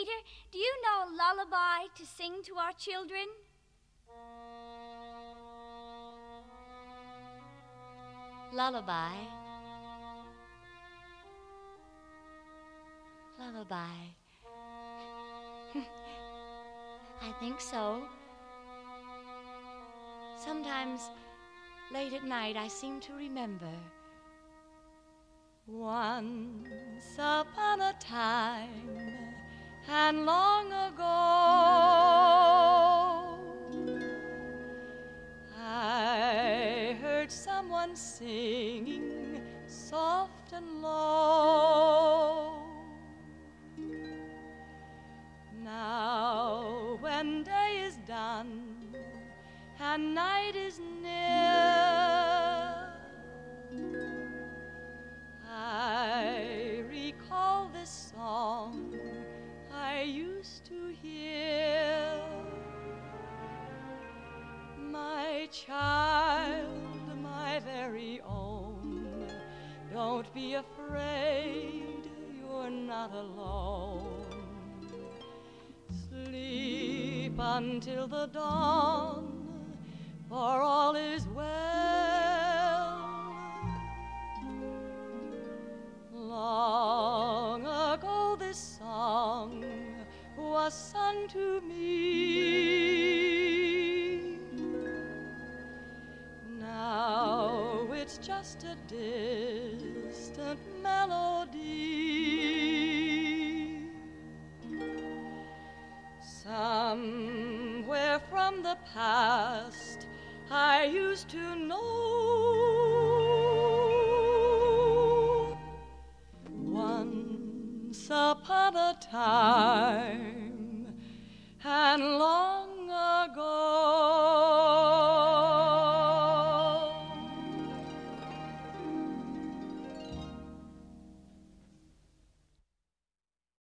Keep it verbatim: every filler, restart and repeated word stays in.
Peter, do you know a lullaby to sing to our children? Lullaby. Lullaby. I think so. Sometimes, late at night, I seem to remember. Once upon a time, and long ago, I heard someone singing soft and low. Now, when day is done and night is near, I recall this song I used to hear. My child, my very own, don't be afraid, you're not alone. Sleep until the dawn, for all is well. Long ago this song was sung to me. Now it's just a distant melody. Somewhere from the past I used to know. Once upon a time, and long